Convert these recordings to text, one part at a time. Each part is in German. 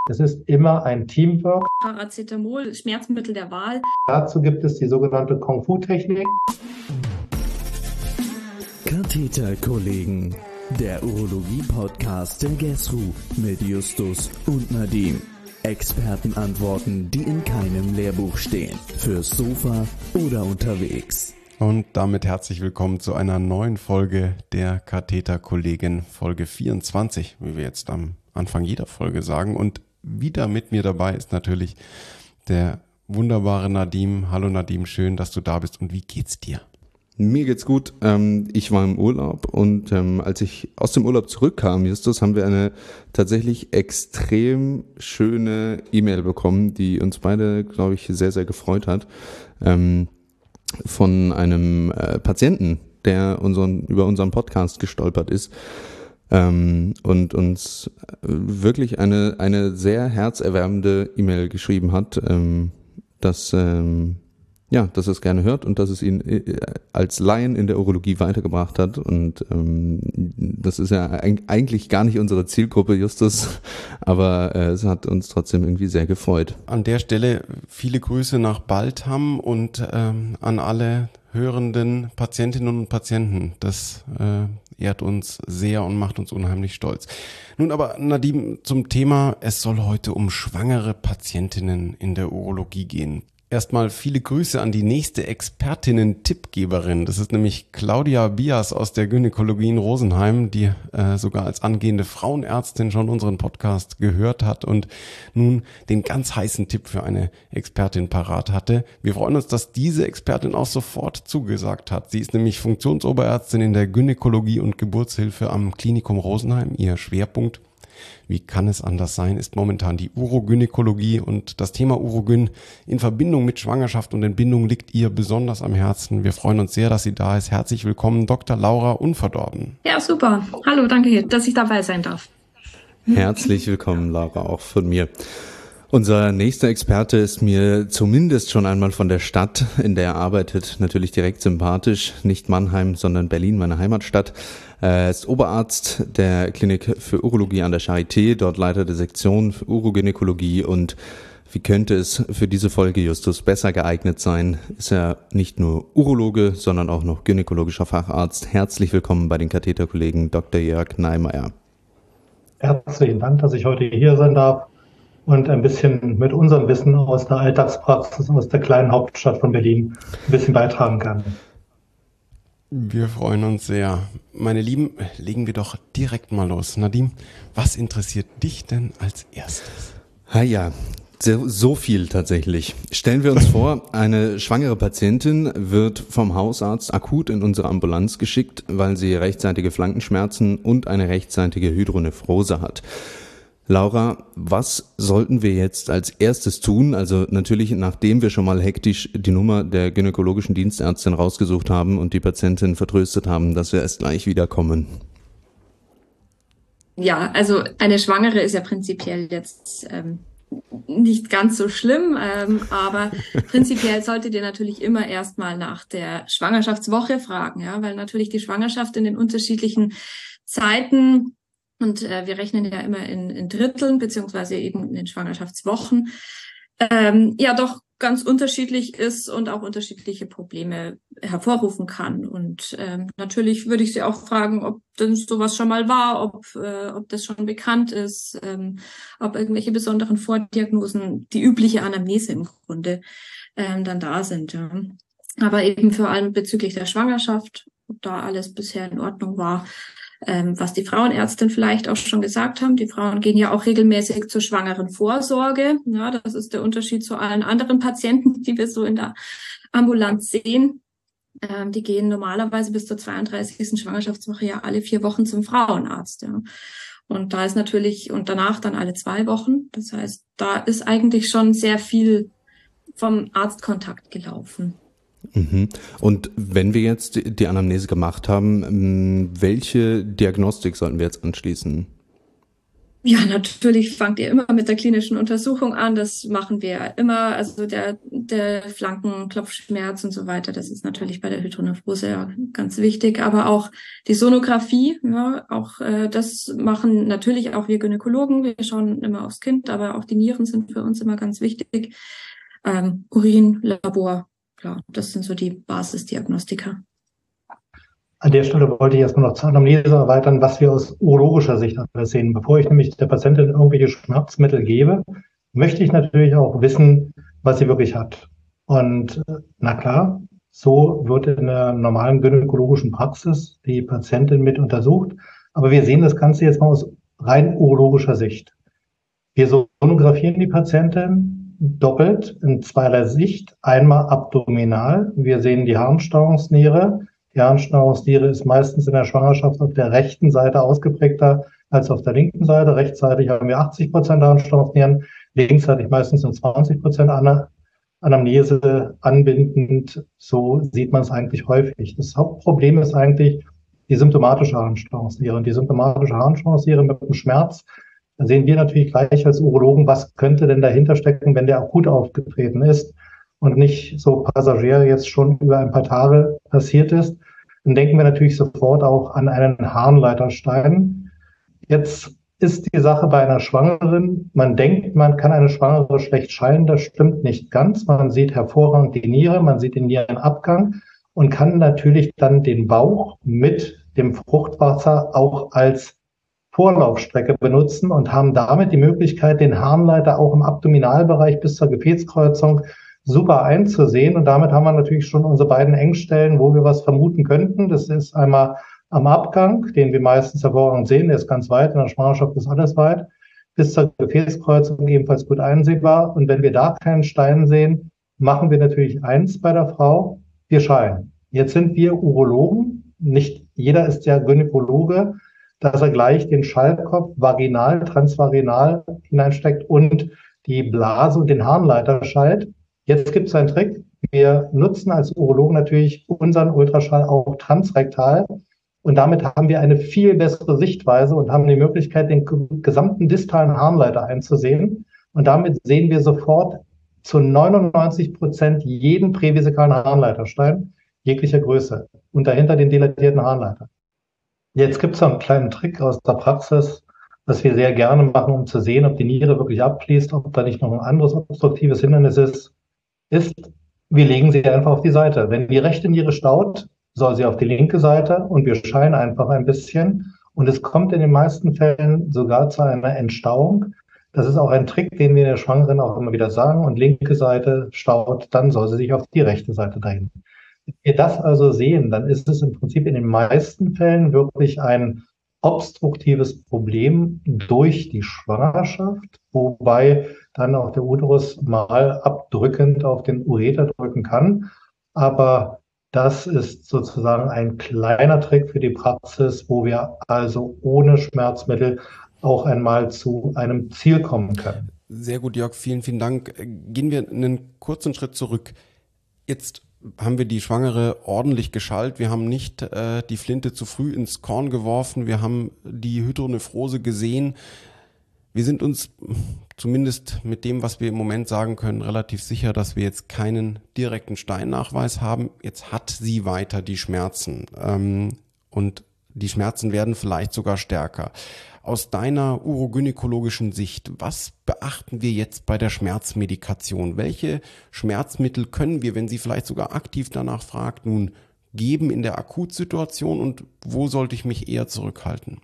Es ist immer ein Teamwork. Paracetamol, Schmerzmittel der Wahl. Dazu gibt es die sogenannte Kung-Fu-Technik. Katheterkollegen, der Urologie-Podcast der GESRU mit Justus und Nadim. Expertenantworten, die in keinem Lehrbuch stehen. Fürs Sofa oder unterwegs. Und damit herzlich willkommen zu einer neuen Folge der Katheterkollegen, Folge 24, wie wir jetzt am Anfang jeder Folge sagen. Und wieder mit mir dabei ist natürlich der wunderbare Nadim. Hallo Nadim, schön, dass du da bist. Und wie geht's dir? Mir geht's gut. Ich war im Urlaub und als ich aus dem Urlaub zurückkam, Justus, haben wir eine tatsächlich extrem schöne E-Mail bekommen, die uns beide, glaube ich, sehr, sehr gefreut hat, von einem Patienten, der über unseren Podcast gestolpert ist und uns wirklich eine sehr herzerwärmende E-Mail geschrieben hat, dass dass es gerne hört und dass es ihn als Laien in der Urologie weitergebracht hat. Und das ist ja eigentlich gar nicht unsere Zielgruppe, Justus, aber es hat uns trotzdem irgendwie sehr gefreut. An der Stelle viele Grüße nach Baltham und an alle hörenden Patientinnen und Patienten. Das ehrt uns sehr und macht uns unheimlich stolz. Nun aber, Nadim, zum Thema, es soll heute um schwangere Patientinnen in der Urologie gehen. Erstmal viele Grüße an die nächste Expertinnen-Tippgeberin. Das ist nämlich Claudia Bias aus der Gynäkologie in Rosenheim, die sogar als angehende Frauenärztin schon unseren Podcast gehört hat und nun den ganz heißen Tipp für eine Expertin parat hatte. Wir freuen uns, dass diese Expertin auch sofort zugesagt hat. Sie ist nämlich Funktionsoberärztin in der Gynäkologie und Geburtshilfe am Klinikum Rosenheim. Ihr Schwerpunkt, wie kann es anders sein, ist momentan die Urogynäkologie, und das Thema Urogyn in Verbindung mit Schwangerschaft und Entbindung liegt ihr besonders am Herzen. Wir freuen uns sehr, dass sie da ist. Herzlich willkommen, Dr. Laura Unverdorben. Ja, super. Hallo, danke, dass ich dabei sein darf. Herzlich willkommen, Laura, auch von mir. Unser nächster Experte ist mir zumindest schon einmal von der Stadt, in der er arbeitet, natürlich direkt sympathisch. Nicht Mannheim, sondern Berlin, meine Heimatstadt. Er ist Oberarzt der Klinik für Urologie an der Charité, dort Leiter der Sektion für Urogynäkologie. Und wie könnte es für diese Folge, Justus, besser geeignet sein, ist er nicht nur Urologe, sondern auch noch gynäkologischer Facharzt. Herzlich willkommen bei den Katheterkollegen Dr. Jörg Neimeyer. Herzlichen Dank, dass ich heute hier sein darf und ein bisschen mit unserem Wissen aus der Alltagspraxis aus der kleinen Hauptstadt von Berlin ein bisschen beitragen kann. Wir freuen uns sehr. Meine Lieben, legen wir doch direkt mal los. Nadim, was interessiert dich denn als erstes? Ja, so viel tatsächlich. Stellen wir uns vor, eine schwangere Patientin wird vom Hausarzt akut in unsere Ambulanz geschickt, weil sie rechtzeitige Flankenschmerzen und eine rechtzeitige Hydronephrose hat. Laura, was sollten wir jetzt als erstes tun? Also natürlich, nachdem wir schon mal hektisch die Nummer der gynäkologischen Dienstärztin rausgesucht haben und die Patientin vertröstet haben, dass wir erst gleich wiederkommen. Ja, also eine Schwangere ist ja prinzipiell jetzt nicht ganz so schlimm, aber prinzipiell solltet ihr natürlich immer erstmal nach der Schwangerschaftswoche fragen, ja, weil natürlich die Schwangerschaft in den unterschiedlichen Zeiten, und wir rechnen ja immer in Dritteln, beziehungsweise eben in den Schwangerschaftswochen, doch ganz unterschiedlich ist und auch unterschiedliche Probleme hervorrufen kann. Und natürlich würde ich Sie auch fragen, ob denn sowas schon mal war, ob das schon bekannt ist, ob irgendwelche besonderen Vordiagnosen, die übliche Anamnese im Grunde, dann da sind. Ja. Aber eben vor allem bezüglich der Schwangerschaft, ob da alles bisher in Ordnung war. Was die Frauenärztin vielleicht auch schon gesagt haben, die Frauen gehen ja auch regelmäßig zur schwangeren Vorsorge. Ja, das ist der Unterschied zu allen anderen Patienten, die wir so in der Ambulanz sehen. Die gehen normalerweise bis zur 32. Schwangerschaftswoche ja alle 4 Wochen zum Frauenarzt. Ja. Und da ist natürlich, und danach dann alle 2 Wochen. Das heißt, da ist eigentlich schon sehr viel vom Arztkontakt gelaufen. Und wenn wir jetzt die Anamnese gemacht haben, welche Diagnostik sollten wir jetzt anschließen? Ja, natürlich fangt ihr immer mit der klinischen Untersuchung an. Das machen wir immer. Also der Flankenklopfschmerz und so weiter, das ist natürlich bei der Hydronephrose ja ganz wichtig. Aber auch die Sonographie, ja, auch das machen natürlich auch wir Gynäkologen. Wir schauen immer aufs Kind, aber auch die Nieren sind für uns immer ganz wichtig. Urin, Labor, klar, das sind so die Basisdiagnostika. An der Stelle wollte ich erstmal noch zur Anamnese erweitern, was wir aus urologischer Sicht alles sehen. Bevor ich nämlich der Patientin irgendwelche Schmerzmittel gebe, möchte ich natürlich auch wissen, was sie wirklich hat. Und na klar, so wird in der normalen gynäkologischen Praxis die Patientin mit untersucht. Aber wir sehen das Ganze jetzt mal aus rein urologischer Sicht. Wir sonografieren die Patientin doppelt in zweierlei Sicht. Einmal abdominal. Wir sehen die Harnstauungsniere. Die Harnstauungsniere ist meistens in der Schwangerschaft auf der rechten Seite ausgeprägter als auf der linken Seite. Rechtsseitig haben wir 80% Harnstauungsnieren, linksseitig meistens nur 20% Anamnese anbindend. So sieht man es eigentlich häufig. Das Hauptproblem ist eigentlich die symptomatische Harnstauungsniere. Und die symptomatische Harnstauungsniere mit dem Schmerz, da sehen wir natürlich gleich als Urologen, was könnte denn dahinter stecken, wenn der akut aufgetreten ist und nicht so passagier jetzt schon über ein paar Tage passiert ist. Dann denken wir natürlich sofort auch an einen Harnleiterstein. Jetzt ist die Sache bei einer Schwangeren, man denkt, man kann eine Schwangere schlecht scheiden, das stimmt nicht ganz. Man sieht hervorragend die Niere, man sieht den Nierenabgang und kann natürlich dann den Bauch mit dem Fruchtwasser auch als Vorlaufstrecke benutzen und haben damit die Möglichkeit, den Harnleiter auch im Abdominalbereich bis zur Gefäßkreuzung super einzusehen. Und damit haben wir natürlich schon unsere beiden Engstellen, wo wir was vermuten könnten. Das ist einmal am Abgang, den wir meistens hervorragend sehen, der ist ganz weit, in der Schwangerschaft ist alles weit, bis zur Gefäßkreuzung ebenfalls gut einsehbar. Und wenn wir da keinen Stein sehen, machen wir natürlich eins bei der Frau, wir scheinen. Jetzt sind wir Urologen, nicht jeder ist ja Gynäkologe, dass er gleich den Schallkopf vaginal, transvaginal hineinsteckt und die Blase und den Harnleiter schallt. Jetzt gibt es einen Trick. Wir nutzen als Urologen natürlich unseren Ultraschall auch transrektal. Und damit haben wir eine viel bessere Sichtweise und haben die Möglichkeit, den gesamten distalen Harnleiter einzusehen. Und damit sehen wir sofort zu 99% jeden prävesikalen Harnleiterstein jeglicher Größe und dahinter den dilatierten Harnleiter. Jetzt gibt es einen kleinen Trick aus der Praxis, was wir sehr gerne machen, um zu sehen, ob die Niere wirklich abfließt, ob da nicht noch ein anderes obstruktives Hindernis ist, wir legen sie einfach auf die Seite. Wenn die rechte Niere staut, soll sie auf die linke Seite und wir scheinen einfach ein bisschen. Und es kommt in den meisten Fällen sogar zu einer Entstauung. Das ist auch ein Trick, den wir der Schwangeren auch immer wieder sagen. Und linke Seite staut, dann soll sie sich auf die rechte Seite drehen. Wenn wir das also sehen, dann ist es im Prinzip in den meisten Fällen wirklich ein obstruktives Problem durch die Schwangerschaft, wobei dann auch der Uterus mal abdrückend auf den Ureter drücken kann. Aber das ist sozusagen ein kleiner Trick für die Praxis, wo wir also ohne Schmerzmittel auch einmal zu einem Ziel kommen können. Sehr gut, Jörg, vielen, vielen Dank. Gehen wir einen kurzen Schritt zurück. Jetzt haben wir die Schwangere ordentlich geschallt. Wir haben nicht die Flinte zu früh ins Korn geworfen. Wir haben die Hydronephrose gesehen. Wir sind uns zumindest mit dem, was wir im Moment sagen können, relativ sicher, dass wir jetzt keinen direkten Steinnachweis haben. Jetzt hat sie weiter die Schmerzen und die Schmerzen werden vielleicht sogar stärker. Aus deiner urogynäkologischen Sicht, was beachten wir jetzt bei der Schmerzmedikation? Welche Schmerzmittel können wir, wenn sie vielleicht sogar aktiv danach fragt, nun geben in der Akutsituation und wo sollte ich mich eher zurückhalten?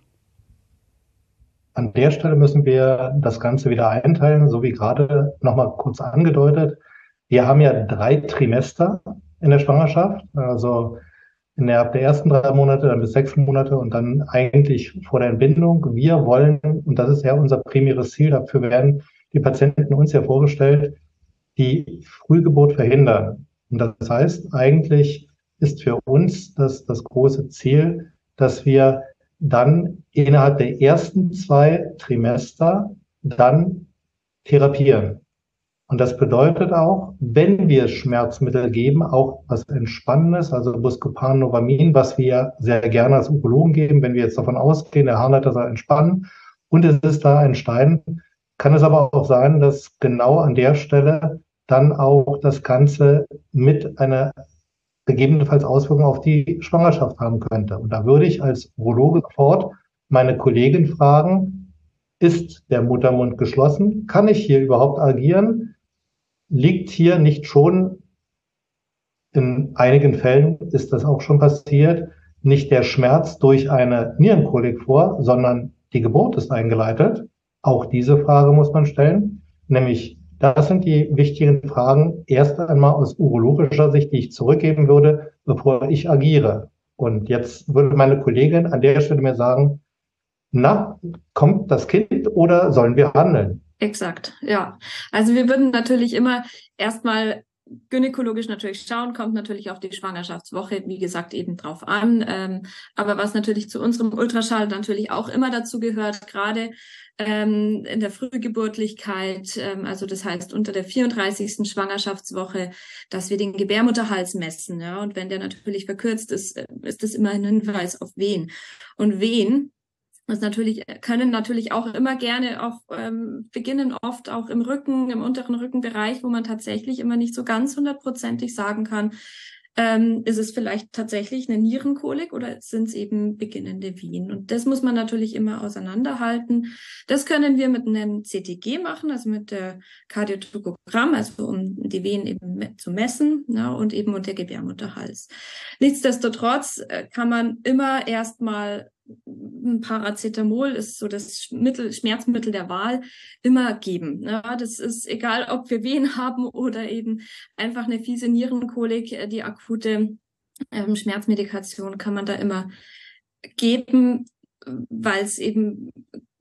An der Stelle müssen wir das Ganze wieder einteilen, so wie gerade nochmal kurz angedeutet. Wir haben ja 3 Trimester in der Schwangerschaft, also innerhalb der ersten 3 Monate, dann bis 6 Monate und dann eigentlich vor der Entbindung. Wir wollen, und das ist ja unser primäres Ziel, dafür werden die Patienten uns ja vorgestellt, die Frühgeburt verhindern. Und das heißt, eigentlich ist für uns das große Ziel, dass wir dann innerhalb der ersten 2 Trimester dann therapieren. Und das bedeutet auch, wenn wir Schmerzmittel geben, auch was Entspannendes, also Buscopan, Novamin, was wir sehr gerne als Urologen geben, wenn wir jetzt davon ausgehen, der Harnleiter soll entspannen und es ist da ein Stein, kann es aber auch sein, dass genau an der Stelle dann auch das Ganze mit einer gegebenenfalls Auswirkungen auf die Schwangerschaft haben könnte. Und da würde ich als Urologe sofort meine Kollegin fragen, ist der Muttermund geschlossen? Kann ich hier überhaupt agieren? Liegt hier nicht schon, in einigen Fällen ist das auch schon passiert, nicht der Schmerz durch eine Nierenkolik vor, sondern die Geburt ist eingeleitet? Auch diese Frage muss man stellen, nämlich das sind die wichtigen Fragen, erst einmal aus urologischer Sicht, die ich zurückgeben würde, bevor ich agiere. Und jetzt würde meine Kollegin an der Stelle mir sagen, na, kommt das Kind oder sollen wir handeln? Exakt, ja. Also wir würden natürlich immer erstmal gynäkologisch natürlich schauen, kommt natürlich auf die Schwangerschaftswoche, wie gesagt, eben drauf an. Aber was natürlich zu unserem Ultraschall natürlich auch immer dazu gehört, gerade in der Frühgeburtlichkeit, also das heißt unter der 34. Schwangerschaftswoche, dass wir den Gebärmutterhals messen. Ja? Und wenn der natürlich verkürzt ist, ist das immer ein Hinweis auf Wehen. Und Wehen können natürlich auch immer gerne auch beginnen, oft auch im Rücken, im unteren Rückenbereich, wo man tatsächlich immer nicht so ganz 100%ig sagen kann, ist es vielleicht tatsächlich eine Nierenkolik oder sind es eben beginnende Wehen? Und das muss man natürlich immer auseinanderhalten. Das können wir mit einem CTG machen, also mit der Kardiotokogramm, also um die Wehen eben zu messen, ja, und eben unter Gebärmutterhals. Nichtsdestotrotz kann man immer erstmal Paracetamol ist so das Schmerzmittel der Wahl, immer geben. Ja, das ist egal, ob wir Wehen haben oder eben einfach eine fiese Nierenkolik, die akute Schmerzmedikation kann man da immer geben, weil es eben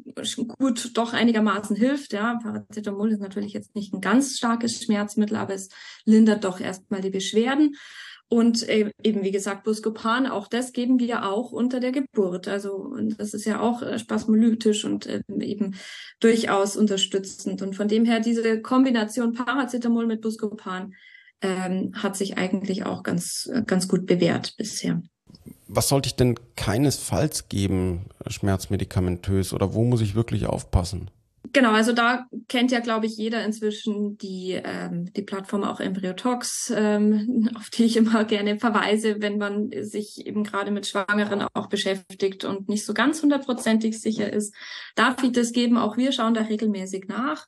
gut doch einigermaßen hilft. Ja, Paracetamol ist natürlich jetzt nicht ein ganz starkes Schmerzmittel, aber es lindert doch erstmal die Beschwerden. Und eben, wie gesagt, Buscopan, auch das geben wir auch unter der Geburt. Also das ist ja auch spasmolytisch und eben durchaus unterstützend. Und von dem her, diese Kombination Paracetamol mit Buscopan hat sich eigentlich auch ganz gut bewährt bisher. Was sollte ich denn keinesfalls geben, schmerzmedikamentös, oder wo muss ich wirklich aufpassen? Genau, also da kennt ja, glaube ich, jeder inzwischen die Plattform auch EmbryoTox, auf die ich immer gerne verweise, wenn man sich eben gerade mit Schwangeren auch beschäftigt und nicht so ganz 100%ig sicher ist. Darf ich das geben? Auch wir schauen da regelmäßig nach.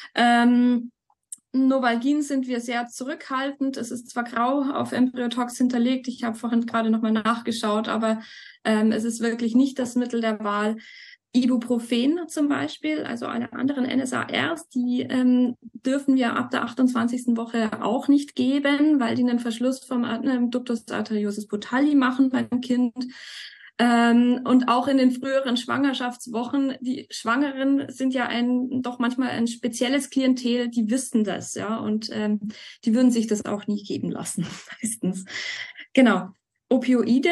Novalgin sind wir sehr zurückhaltend. Es ist zwar grau auf EmbryoTox hinterlegt, ich habe vorhin gerade nochmal nachgeschaut, aber es ist wirklich nicht das Mittel der Wahl. Ibuprofen zum Beispiel, also alle anderen NSARs, die dürfen wir ab der 28. Woche auch nicht geben, weil die einen Verschluss vom Ductus arteriosus Botalli machen beim Kind. Und auch in den früheren Schwangerschaftswochen, die Schwangeren sind ja doch manchmal ein spezielles Klientel, die wissen das, ja, und die würden sich das auch nie geben lassen, meistens. Genau. Opioide.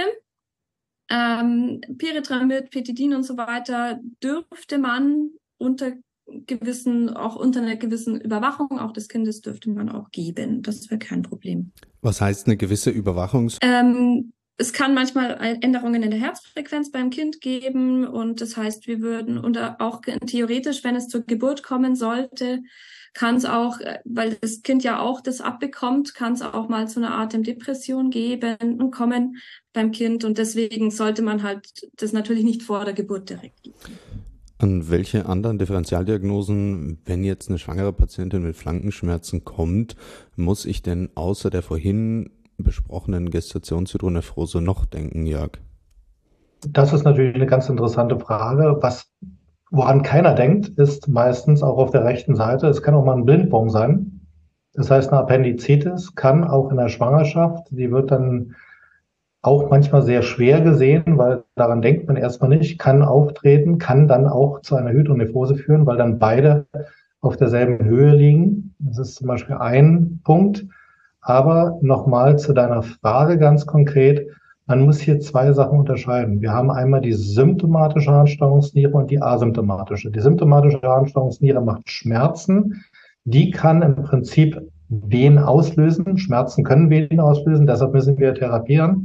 Pyritramid, Petidin und so weiter dürfte man unter einer gewissen Überwachung auch des Kindes dürfte man auch geben. Das wäre kein Problem. Was heißt eine gewisse Überwachung? Es kann manchmal Änderungen in der Herzfrequenz beim Kind geben und das heißt, wir würden auch theoretisch, wenn es zur Geburt kommen sollte, kann es auch, weil das Kind ja auch das abbekommt, kann es auch mal zu einer Atemdepression geben und kommen beim Kind und deswegen sollte man halt das natürlich nicht vor der Geburt direkt geben. An welche anderen Differentialdiagnosen, wenn jetzt eine schwangere Patientin mit Flankenschmerzen kommt, muss ich denn außer der vorhin besprochenen Gestationshydronephrose noch denken, Jörg? Das ist natürlich eine ganz interessante Frage. Woran keiner denkt, ist meistens auch auf der rechten Seite, es kann auch mal ein Blindwurm sein. Das heißt, eine Appendizitis kann auch in der Schwangerschaft, die wird dann auch manchmal sehr schwer gesehen, weil daran denkt man erstmal nicht, kann auftreten, kann dann auch zu einer Hydronephrose führen, weil dann beide auf derselben Höhe liegen. Das ist zum Beispiel ein Punkt. Aber nochmal zu deiner Frage ganz konkret, man muss hier zwei Sachen unterscheiden. Wir haben einmal die symptomatische Harnstauungsniere und die asymptomatische. Die symptomatische Harnstauungsniere macht Schmerzen. Die kann im Prinzip Wehen auslösen. Schmerzen können Wehen auslösen, deshalb müssen wir therapieren.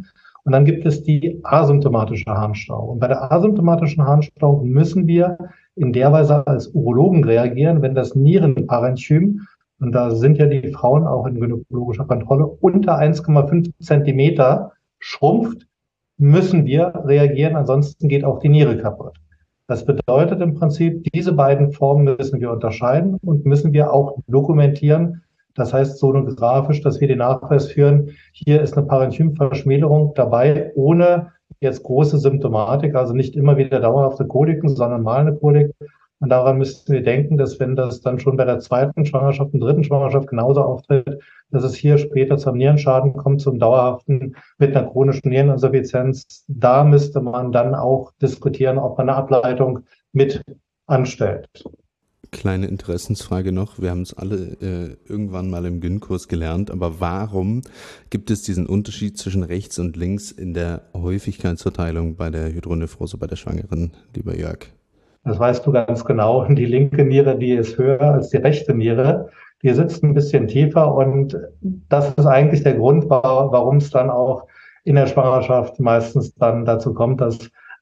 Und dann gibt es die asymptomatische Harnstau. Und bei der asymptomatischen Harnstau müssen wir in der Weise als Urologen reagieren, wenn das Nierenparenchym, und da sind ja die Frauen auch in gynäkologischer Kontrolle, unter 1,5 Zentimeter schrumpft, müssen wir reagieren, ansonsten geht auch die Niere kaputt. Das bedeutet im Prinzip, diese beiden Formen müssen wir unterscheiden und müssen wir auch dokumentieren. Das heißt sonografisch, dass wir den Nachweis führen, hier ist eine Parenchymverschmälerung dabei, ohne jetzt große Symptomatik, also nicht immer wieder dauerhafte Koliken, sondern mal eine Kolik. Und daran müssten wir denken, dass wenn das dann schon bei der zweiten Schwangerschaft und dritten Schwangerschaft genauso auftritt, dass es hier später zum Nierenschaden kommt, zum dauerhaften mit einer chronischen Niereninsuffizienz. Da müsste man dann auch diskutieren, ob man eine Ableitung mit anstellt. Kleine Interessensfrage noch. Wir haben es alle irgendwann mal im Gyn-Kurs gelernt, aber warum gibt es diesen Unterschied zwischen rechts und links in der Häufigkeitsverteilung bei der Hydronephrose bei der Schwangeren, lieber Jörg? Das weißt du ganz genau. Die linke Niere, die ist höher als die rechte Niere. Die sitzt ein bisschen tiefer und das ist eigentlich der Grund, warum es dann auch in der Schwangerschaft meistens dann dazu kommt, dass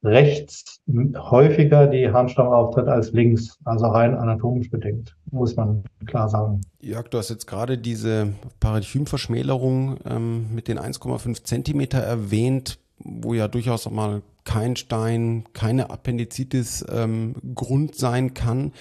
rechts häufiger die Harnstau auftritt als links, also rein anatomisch bedingt, muss man klar sagen. Jörg, du hast jetzt gerade diese Parenchymverschmälerung mit den 1,5 Zentimeter erwähnt, wo ja durchaus auch mal kein Stein, keine Appendizitis Grund sein kann.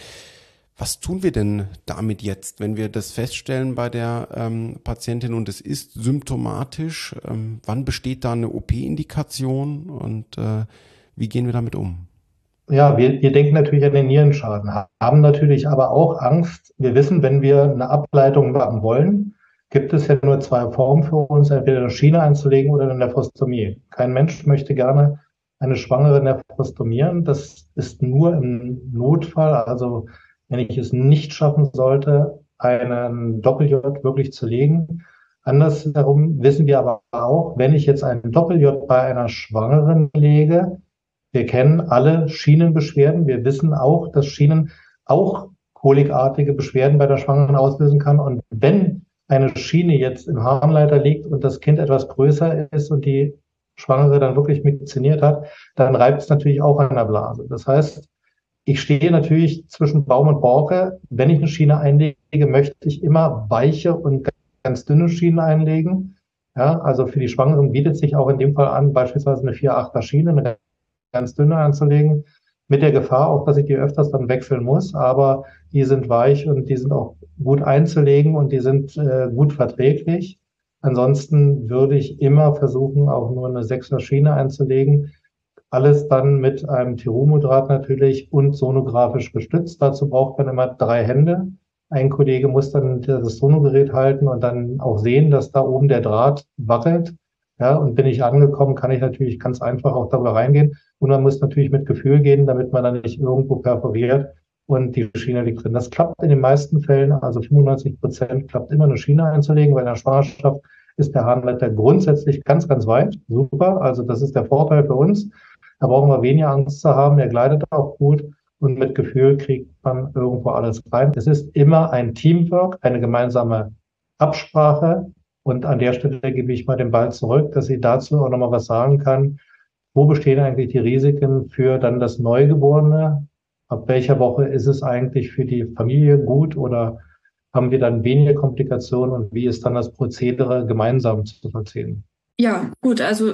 Was tun wir denn damit jetzt, wenn wir das feststellen bei der Patientin und es ist symptomatisch? Wann besteht da eine OP-Indikation und wie gehen wir damit um? Ja, wir denken natürlich an den Nierenschaden, haben natürlich aber auch Angst. Wir wissen, wenn wir eine Ableitung machen wollen, gibt es ja nur zwei Formen für uns, entweder eine Schiene einzulegen oder eine Nephrostomie. Kein Mensch möchte gerne eine Schwangere nephrostomieren. Das ist nur im Notfall, also wenn ich es nicht schaffen sollte, einen Doppel-J wirklich zu legen. Andersherum wissen wir aber auch, wenn ich jetzt einen Doppel-J bei einer Schwangeren lege, wir kennen alle Schienenbeschwerden. Wir wissen auch, dass Schienen auch kolikartige Beschwerden bei der Schwangeren auslösen kann. Und wenn eine Schiene jetzt im Harnleiter liegt und das Kind etwas größer ist und die Schwangere dann wirklich mikziniert hat, dann reibt es natürlich auch an der Blase. Das heißt, ich stehe natürlich zwischen Baum und Borke. Wenn ich eine Schiene einlege, möchte ich immer weiche und ganz dünne Schienen einlegen. Ja, also für die Schwangeren bietet sich auch in dem Fall an, beispielsweise eine 4/8er Schiene, eine ganz dünne anzulegen, mit der Gefahr auch, dass ich die öfters dann wechseln muss, aber die sind weich und die sind auch gut einzulegen und die sind gut verträglich. Ansonsten würde ich immer versuchen, auch nur eine 6er Schiene einzulegen. Alles dann mit einem Terumodraht natürlich und sonografisch gestützt. Dazu braucht man immer 3 Hände. Ein Kollege muss dann das Sonogerät halten und dann auch sehen, dass da oben der Draht wackelt. Ja, und bin ich angekommen, kann ich natürlich ganz einfach auch darüber reingehen. Und man muss natürlich mit Gefühl gehen, damit man dann nicht irgendwo perforiert und die Schiene liegt drin. Das klappt in den meisten Fällen, also 95% klappt immer eine Schiene einzulegen. Bei einer Schwangerschaft ist der Harnleiter grundsätzlich ganz, ganz weit. Super, also das ist der Vorteil für uns. Da brauchen wir weniger Angst zu haben, der gleitet auch gut und mit Gefühl kriegt man irgendwo alles rein. Es ist immer ein Teamwork, eine gemeinsame Absprache. Und an der Stelle gebe ich mal den Ball zurück, dass sie dazu auch nochmal was sagen kann. Wo bestehen eigentlich die Risiken für dann das Neugeborene? Ab welcher Woche ist es eigentlich für die Familie gut oder haben wir dann weniger Komplikationen und wie ist dann das Prozedere gemeinsam zu vollziehen? Ja, gut, also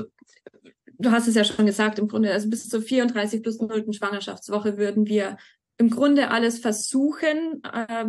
du hast es ja schon gesagt, im Grunde, also bis zur 34 plus 0. Schwangerschaftswoche würden wir im Grunde alles versuchen,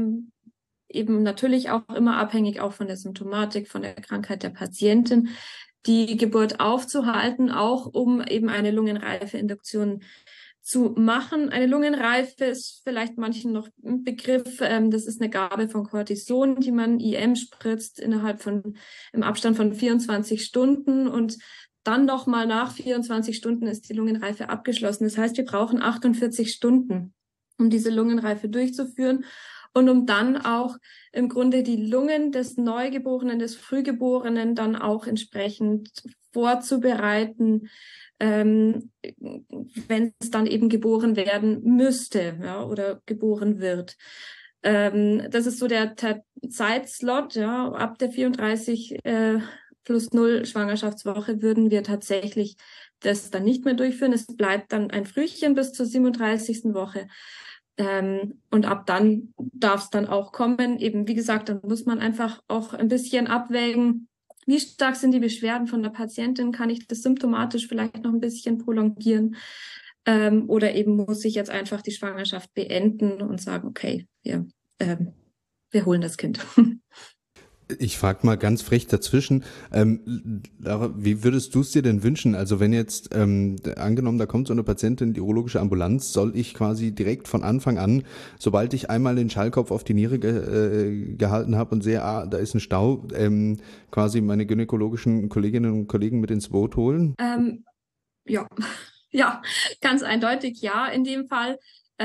eben natürlich auch immer abhängig auch von der Symptomatik, von der Krankheit der Patientin, die Geburt aufzuhalten, auch um eben eine Lungenreifeinduktion zu machen. Eine Lungenreife ist vielleicht manchen noch ein Begriff. Das ist eine Gabe von Cortison, die man IM spritzt im Abstand von 24 Stunden und dann nochmal nach 24 Stunden ist die Lungenreife abgeschlossen. Das heißt, wir brauchen 48 Stunden, um diese Lungenreife durchzuführen. Und um dann auch im Grunde die Lungen des Neugeborenen, des Frühgeborenen dann auch entsprechend vorzubereiten, wenn es dann eben geboren werden müsste, ja, oder geboren wird. Das ist so der Zeitslot, ja, ab der 34 plus 0 Schwangerschaftswoche würden wir tatsächlich das dann nicht mehr durchführen. Es bleibt dann ein Frühchen bis zur 37. Woche. Und ab dann darf es dann auch kommen. Eben, wie gesagt, dann muss man einfach auch ein bisschen abwägen, wie stark sind die Beschwerden von der Patientin? Kann ich das symptomatisch vielleicht noch ein bisschen prolongieren? Oder eben muss ich jetzt einfach die Schwangerschaft beenden und sagen, okay, wir holen das Kind. Ich frage mal ganz frech dazwischen, Lara, wie würdest du es dir denn wünschen? Also wenn jetzt, angenommen, da kommt so eine Patientin in die urologische Ambulanz, soll ich quasi direkt von Anfang an, sobald ich einmal den Schallkopf auf die Niere gehalten habe und sehe, da ist ein Stau, quasi meine gynäkologischen Kolleginnen und Kollegen mit ins Boot holen? Ja, ganz eindeutig ja in dem Fall.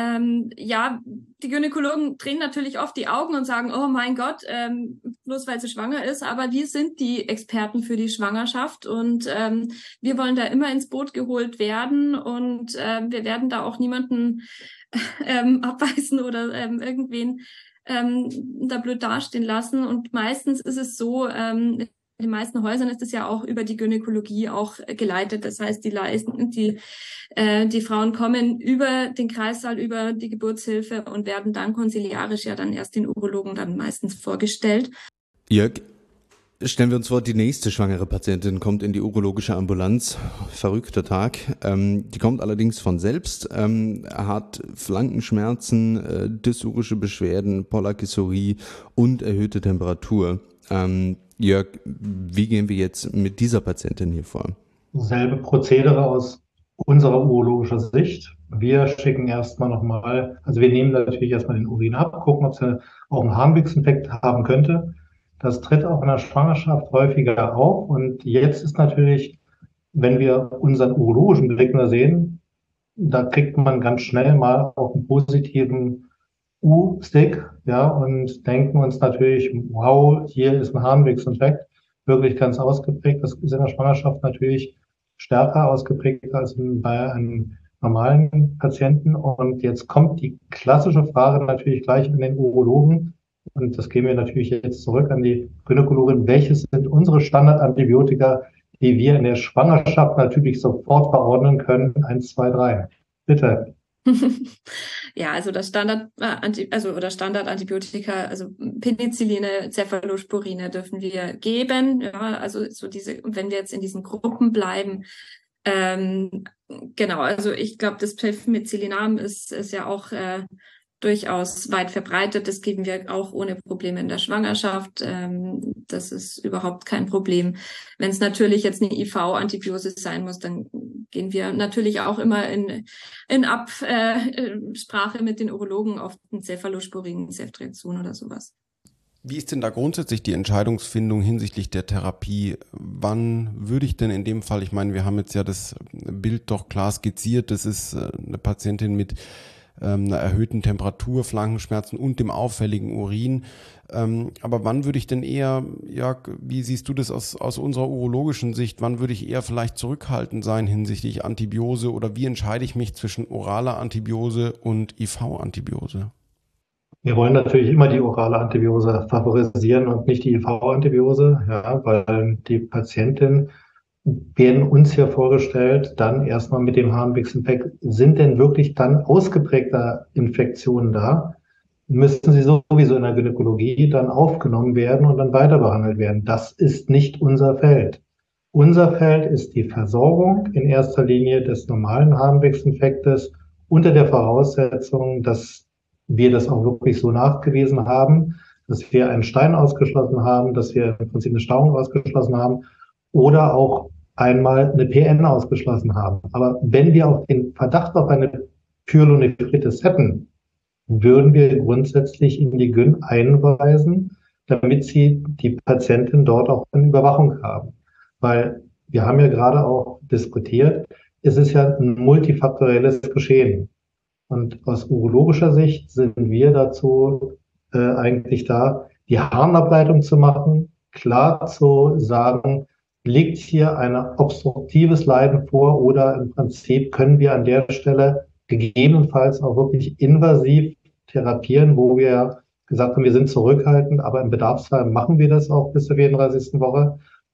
Die Gynäkologen drehen natürlich oft die Augen und sagen, oh mein Gott, bloß weil sie schwanger ist, aber wir sind die Experten für die Schwangerschaft und wir wollen da immer ins Boot geholt werden und wir werden da auch niemanden abweisen oder irgendwen da blöd dastehen lassen. Und meistens ist es so, in den meisten Häusern ist es ja auch über die Gynäkologie auch geleitet. Das heißt, die Frauen kommen über den Kreissaal, über die Geburtshilfe und werden dann konsiliarisch ja dann erst den Urologen dann meistens vorgestellt. Jörg, stellen wir uns vor, die nächste schwangere Patientin kommt in die urologische Ambulanz. Verrückter Tag. Die kommt allerdings von selbst, hat Flankenschmerzen, dysurische Beschwerden, Polakyssurie und erhöhte Temperatur. Jörg, wie gehen wir jetzt mit dieser Patientin hier vor? Selbe Prozedere aus unserer urologischer Sicht. Wir schicken erstmal nochmal, also wir nehmen natürlich erstmal den Urin ab, gucken, ob sie auch einen Harnwegsinfekt haben könnte. Das tritt auch in der Schwangerschaft häufiger auf. Und jetzt ist natürlich, wenn wir unseren urologischen Blick nur sehen, da kriegt man ganz schnell mal auch einen positiven U-Stick, ja, und denken uns natürlich, wow, hier ist ein Harnwegsinfekt, wirklich ganz ausgeprägt. Das ist in der Schwangerschaft natürlich stärker ausgeprägt als bei einem normalen Patienten. Und jetzt kommt die klassische Frage natürlich gleich an den Urologen. Und das gehen wir natürlich jetzt zurück an die Gynäkologin. Welches sind unsere Standardantibiotika, die wir in der Schwangerschaft natürlich sofort verordnen können? 1, 2, 3. Bitte. Ja, also das Standardantibiotika, also Penicilline, Cephalosporine dürfen wir geben. Ja, also so wenn wir jetzt in diesen Gruppen bleiben, genau, also ich glaube, das Penicillinam ist ja auch durchaus weit verbreitet. Das geben wir auch ohne Probleme in der Schwangerschaft. Das ist überhaupt kein Problem. Wenn es natürlich jetzt eine IV-Antibiose sein muss, dann gehen wir natürlich auch immer in Absprache mit den Urologen auf den Cephalosporin, Ceftriaxon oder sowas. Wie ist denn da grundsätzlich die Entscheidungsfindung hinsichtlich der Therapie? Wann würde ich denn in dem Fall, ich meine, wir haben jetzt ja das Bild doch klar skizziert, das ist eine Patientin mit einer erhöhten Temperatur, Flankenschmerzen und dem auffälligen Urin. Aber wann würde ich denn eher, Jörg, wie siehst du das aus unserer urologischen Sicht, wann würde ich eher vielleicht zurückhaltend sein hinsichtlich Antibiose oder wie entscheide ich mich zwischen oraler Antibiose und IV-Antibiose? Wir wollen natürlich immer die orale Antibiose favorisieren und nicht die IV-Antibiose, ja, weil die Patientin werden uns hier vorgestellt, dann erstmal mit dem Harnwegsinfekt, sind denn wirklich dann ausgeprägte Infektionen da? Müssen sie sowieso in der Gynäkologie dann aufgenommen werden und dann weiter behandelt werden? Das ist nicht unser Feld. Unser Feld ist die Versorgung in erster Linie des normalen Harnwegsinfektes unter der Voraussetzung, dass wir das auch wirklich so nachgewiesen haben, dass wir einen Stein ausgeschlossen haben, dass wir im Prinzip eine Stauung ausgeschlossen haben oder auch einmal eine PN ausgeschlossen haben. Aber wenn wir auch den Verdacht auf eine Pyelonephritis hätten, würden wir grundsätzlich in die Gyn einweisen, damit sie die Patientin dort auch in Überwachung haben. Weil wir haben ja gerade auch diskutiert, es ist ja ein multifaktorielles Geschehen. Und aus urologischer Sicht sind wir dazu eigentlich da, die Harnableitung zu machen, klar zu sagen, liegt hier ein obstruktives Leiden vor oder im Prinzip können wir an der Stelle gegebenenfalls auch wirklich invasiv therapieren, wo wir gesagt haben, wir sind zurückhaltend, aber im Bedarfsfall machen wir das auch bis zur 34. Woche.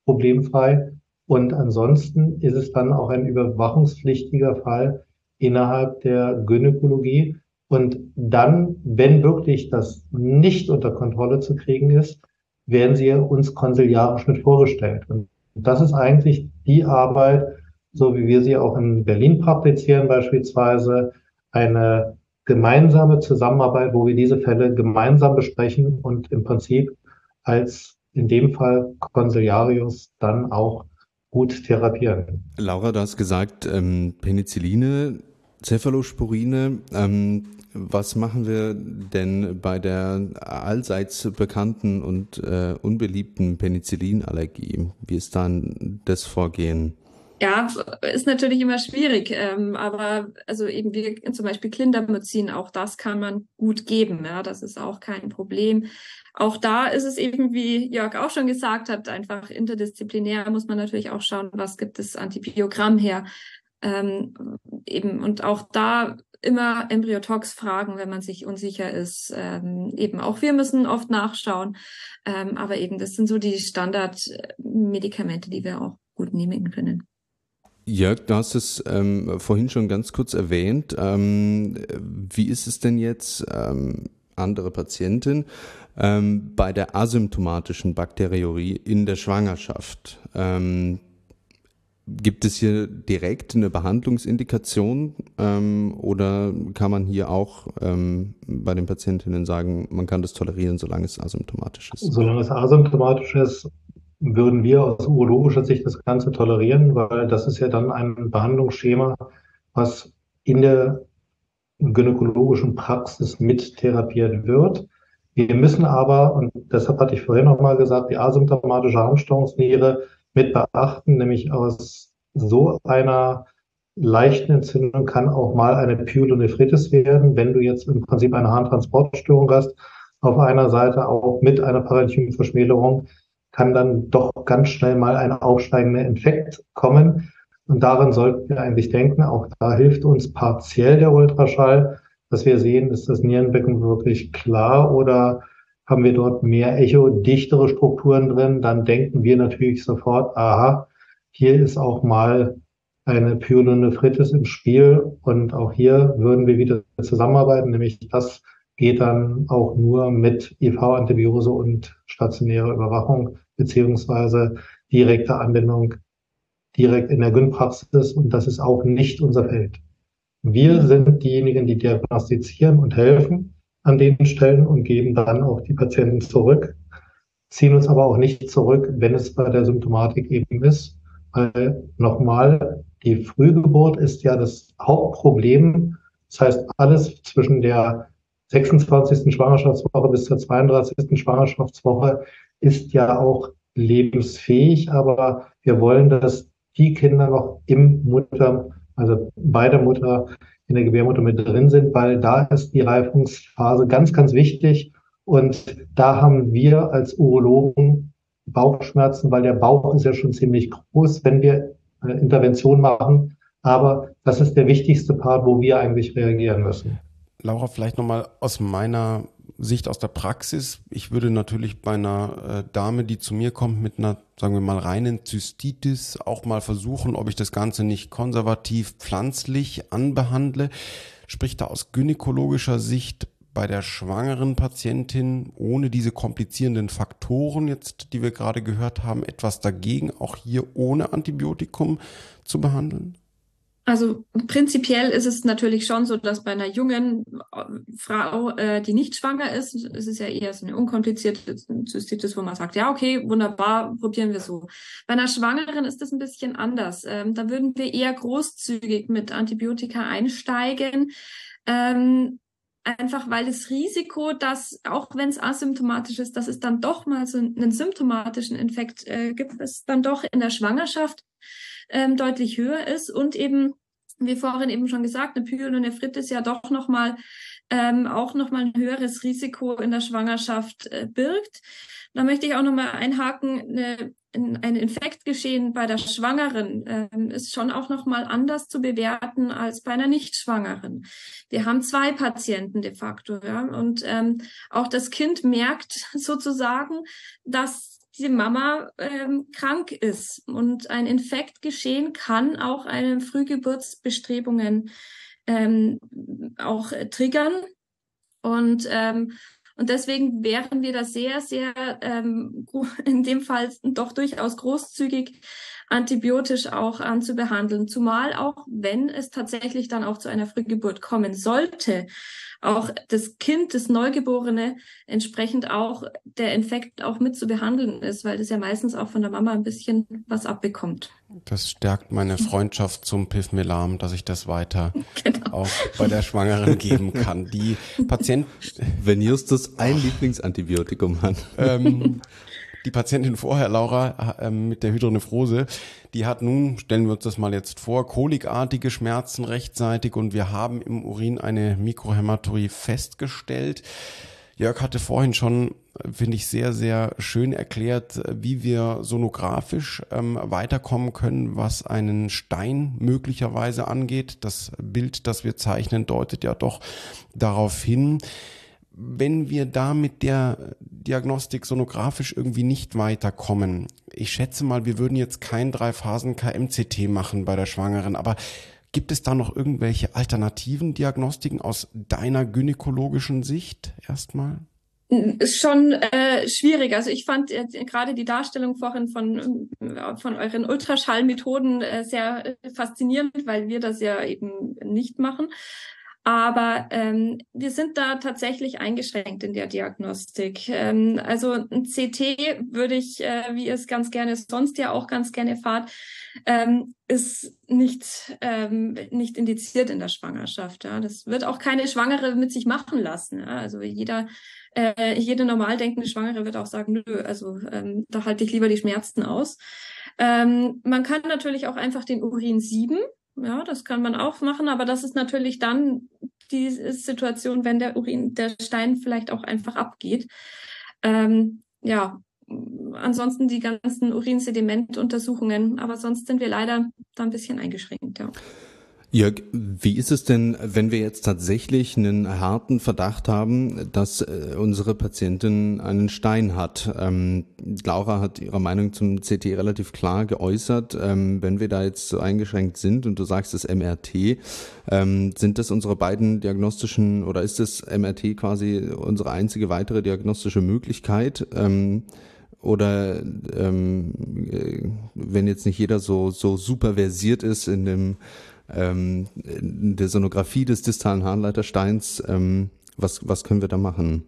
problemfrei. Und ansonsten ist es dann auch ein überwachungspflichtiger Fall innerhalb der Gynäkologie. Und dann, wenn wirklich das nicht unter Kontrolle zu kriegen ist, werden sie uns konsiliarisch mit vorgestellt. Und das ist eigentlich die Arbeit, so wie wir sie auch in Berlin praktizieren, beispielsweise eine gemeinsame Zusammenarbeit, wo wir diese Fälle gemeinsam besprechen und im Prinzip als in dem Fall Konsiliarius dann auch gut therapieren. Laura, du hast gesagt, Penicilline, Cephalosporine. Was machen wir denn bei der allseits bekannten und unbeliebten Penicillinallergie? Wie ist dann das Vorgehen? Ja, ist natürlich immer schwierig, aber also eben wie zum Beispiel Clindamycin, auch das kann man gut geben, ja, das ist auch kein Problem. Auch da ist es eben, wie Jörg auch schon gesagt hat, einfach interdisziplinär muss man natürlich auch schauen, was gibt es Antibiogramm her, eben und auch da immer Embryotox fragen, wenn man sich unsicher ist. Eben auch wir müssen oft nachschauen, aber eben das sind so die Standardmedikamente, die wir auch gut nehmen können. Jörg, du hast es vorhin schon ganz kurz erwähnt. Wie ist es denn jetzt, andere Patientin, bei der asymptomatischen Bakteriurie in der Schwangerschaft? Gibt es hier direkt eine Behandlungsindikation oder kann man hier auch bei den Patientinnen sagen, man kann das tolerieren, solange es asymptomatisch ist? Solange es asymptomatisch ist, würden wir aus urologischer Sicht das Ganze tolerieren, weil das ist ja dann ein Behandlungsschema, was in der gynäkologischen Praxis mit therapiert wird. Wir müssen aber, und deshalb hatte ich vorhin nochmal gesagt, die asymptomatische Harnstauungsniere mit beachten, nämlich aus so einer leichten Entzündung kann auch mal eine Pyelonephritis werden, wenn du jetzt im Prinzip eine Harntransportstörung hast, auf einer Seite auch mit einer Parenchymverschmälerung, kann dann doch ganz schnell mal ein aufsteigender Infekt kommen. Und daran sollten wir eigentlich denken. Auch da hilft uns partiell der Ultraschall, dass wir sehen, ist das Nierenbecken wirklich klar oder haben wir dort mehr echodichtere Strukturen drin. Dann denken wir natürlich sofort, aha, hier ist auch mal eine Pyelonephritis im Spiel. Und auch hier würden wir wieder zusammenarbeiten, nämlich das geht dann auch nur mit IV-Antibiose und stationärer Überwachung beziehungsweise direkte Anwendung direkt in der Gyn-Praxis. Und das ist auch nicht unser Feld. Wir sind diejenigen, die diagnostizieren und helfen an den Stellen und geben dann auch die Patienten zurück, ziehen uns aber auch nicht zurück, wenn es bei der Symptomatik eben ist. Weil nochmal, die Frühgeburt ist ja das Hauptproblem. Das heißt, alles zwischen der 26. Schwangerschaftswoche bis zur 32. Schwangerschaftswoche ist ja auch lebensfähig, aber wir wollen, dass die Kinder noch also bei der Mutter in der Gebärmutter mit drin sind, weil da ist die Reifungsphase ganz, ganz wichtig. Und da haben wir als Urologen Bauchschmerzen, weil der Bauch ist ja schon ziemlich groß, wenn wir eine Intervention machen. Aber das ist der wichtigste Part, wo wir eigentlich reagieren müssen. Laura, vielleicht nochmal aus meiner Sicht aus der Praxis. Ich würde natürlich bei einer Dame, die zu mir kommt mit einer, sagen wir mal, reinen Zystitis, auch mal versuchen, ob ich das Ganze nicht konservativ pflanzlich anbehandle. Spricht da aus gynäkologischer Sicht bei der schwangeren Patientin ohne diese komplizierenden Faktoren jetzt, die wir gerade gehört haben, etwas dagegen, auch hier ohne Antibiotikum zu behandeln? Also prinzipiell ist es natürlich schon so, dass bei einer jungen Frau, die nicht schwanger ist, es ist ja eher so eine unkomplizierte Zystitis, wo man sagt, ja, okay, wunderbar, probieren wir so. Bei einer Schwangeren ist das ein bisschen anders. Da würden wir eher großzügig mit Antibiotika einsteigen. Einfach weil das Risiko, dass, auch wenn es asymptomatisch ist, dass es dann doch mal so einen symptomatischen Infekt gibt, es dann doch in der Schwangerschaft deutlich höher ist und eben, wie vorhin eben schon gesagt, eine Pyelonephritis ja doch nochmal auch nochmal ein höheres Risiko in der Schwangerschaft birgt. Da möchte ich auch nochmal einhaken, ein Infektgeschehen bei der Schwangeren ist schon auch nochmal anders zu bewerten als bei einer Nichtschwangeren. Wir haben 2 Patienten de facto, ja, und auch das Kind merkt sozusagen, dass diese Mama krank ist. Und ein Infekt geschehen kann auch eine Frühgeburtsbestrebungen auch triggern. Und deswegen wären wir da sehr, sehr in dem Fall doch durchaus großzügig antibiotisch auch anzubehandeln. Zumal auch, wenn es tatsächlich dann auch zu einer Frühgeburt kommen sollte, auch das Kind, das Neugeborene, entsprechend auch der Infekt auch mit zu behandeln ist, weil das ja meistens auch von der Mama ein bisschen was abbekommt. Das stärkt meine Freundschaft zum Pivmelam, dass ich das weiter Genau. auch bei der Schwangeren geben kann. Die Patienten, Wenn Justus ein Lieblingsantibiotikum hat. die Patientin vorher, Laura, mit der Hydronephrose, die hat nun, stellen wir uns das mal jetzt vor, kolikartige Schmerzen rechtzeitig und wir haben im Urin eine Mikrohämaturie festgestellt. Jörg hatte vorhin schon, finde ich, sehr, sehr schön erklärt, wie wir sonografisch weiterkommen können, was einen Stein möglicherweise angeht. Das Bild, das wir zeichnen, deutet ja doch darauf hin. Wenn wir da mit der Diagnostik sonografisch irgendwie nicht weiterkommen, ich schätze mal, wir würden jetzt kein 3-Phasen-KM-CT machen bei der Schwangeren, aber gibt es da noch irgendwelche alternativen Diagnostiken aus deiner gynäkologischen Sicht erstmal? Ist schon schwierig. Also ich fand gerade die Darstellung vorhin von euren Ultraschallmethoden sehr faszinierend, weil wir das ja eben nicht machen. Aber wir sind da tatsächlich eingeschränkt in der Diagnostik. Also ein CT würde ich, wie ihr es ganz gerne sonst ja auch ganz gerne fahrt, ist nicht indiziert in der Schwangerschaft. Ja. Das wird auch keine Schwangere mit sich machen lassen. Ja. Also jede normal denkende Schwangere wird auch sagen, nö, also da halte ich lieber die Schmerzen aus. Man kann natürlich auch einfach den Urin sieben. Ja, das kann man auch machen, aber das ist natürlich dann die Situation, wenn der Stein vielleicht auch einfach abgeht. Ja, ansonsten die ganzen Urinsedimentuntersuchungen, aber sonst sind wir leider da ein bisschen eingeschränkt, ja. Jörg, wie ist es denn, wenn wir jetzt tatsächlich einen harten Verdacht haben, dass unsere Patientin einen Stein hat? Laura hat ihre Meinung zum CT relativ klar geäußert. Wenn wir da jetzt so eingeschränkt sind und du sagst das MRT, sind das unsere beiden diagnostischen oder ist das MRT quasi unsere einzige weitere diagnostische Möglichkeit? Oder wenn jetzt nicht jeder so super versiert ist in der Sonographie des distalen Harnleitersteins, was können wir da machen?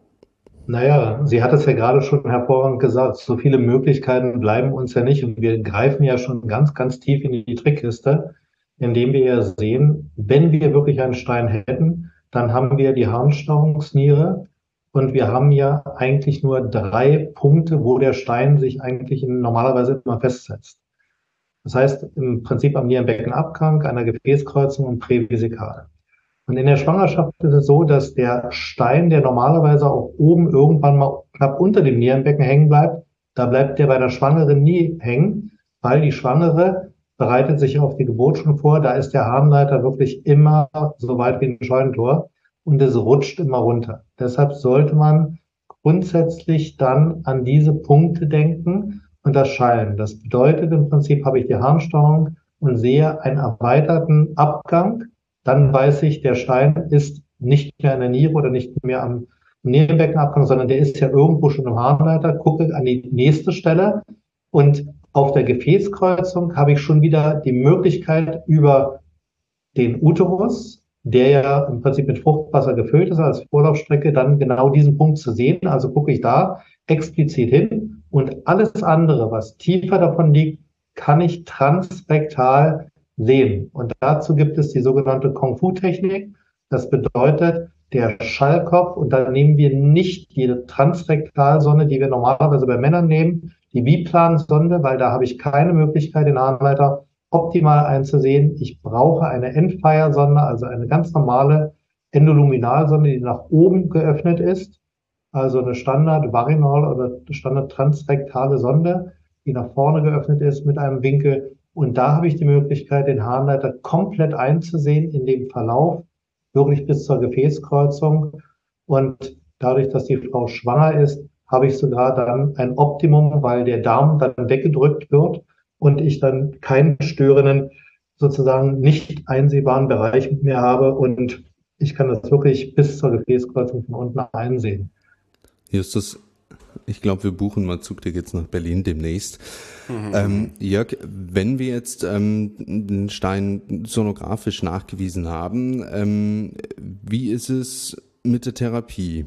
Naja, sie hat es ja gerade schon hervorragend gesagt, so viele Möglichkeiten bleiben uns ja nicht und wir greifen ja schon ganz, ganz tief in die Trickkiste, indem wir ja sehen, wenn wir wirklich einen Stein hätten, dann haben wir die Harnstauungsniere und wir haben ja eigentlich nur 3 Punkte, wo der Stein sich eigentlich normalerweise immer festsetzt. Das heißt, im Prinzip am Nierenbeckenabgang, einer Gefäßkreuzung und prävesikal. Und in der Schwangerschaft ist es so, dass der Stein, der normalerweise auch oben irgendwann mal knapp unter dem Nierenbecken hängen bleibt, da bleibt der bei der Schwangeren nie hängen, weil die Schwangere bereitet sich auf die Geburt schon vor. Da ist der Harnleiter wirklich immer so weit wie ein Scheunentor und es rutscht immer runter. Deshalb sollte man grundsätzlich dann an diese Punkte denken und das Schallen. Das bedeutet im Prinzip, habe ich die Harnstauung und sehe einen erweiterten Abgang. Dann weiß ich, der Stein ist nicht mehr in der Niere oder nicht mehr am Nierenbeckenabgang, sondern der ist ja irgendwo schon im Harnleiter. Gucke an die nächste Stelle und auf der Gefäßkreuzung habe ich schon wieder die Möglichkeit, über den Uterus, der ja im Prinzip mit Fruchtwasser gefüllt ist als Vorlaufstrecke, dann genau diesen Punkt zu sehen. Also gucke ich da explizit hin und alles andere, was tiefer davon liegt, kann ich transrektal sehen. Und dazu gibt es die sogenannte Kung-Fu-Technik. Das bedeutet, der Schallkopf, und da nehmen wir nicht die Transrektalsonde, die wir normalerweise bei Männern nehmen, die Biplan-Sonde, weil da habe ich keine Möglichkeit, den Harnleiter optimal einzusehen. Ich brauche eine Endfire-Sonde, also eine ganz normale Endoluminalsonde, die nach oben geöffnet ist. Also eine Standard-Vaginal- oder Standard-transrektale Sonde, die nach vorne geöffnet ist mit einem Winkel. Und da habe ich die Möglichkeit, den Harnleiter komplett einzusehen in dem Verlauf, wirklich bis zur Gefäßkreuzung. Und dadurch, dass die Frau schwanger ist, habe ich sogar dann ein Optimum, weil der Darm dann weggedrückt wird und ich dann keinen störenden, sozusagen nicht einsehbaren Bereich mit mir habe und ich kann das wirklich bis zur Gefäßkreuzung von unten einsehen. Justus, ich glaube, wir buchen mal Zugtickets nach Berlin demnächst. Jörg, wenn wir jetzt den Stein sonografisch nachgewiesen haben, wie ist es mit der Therapie?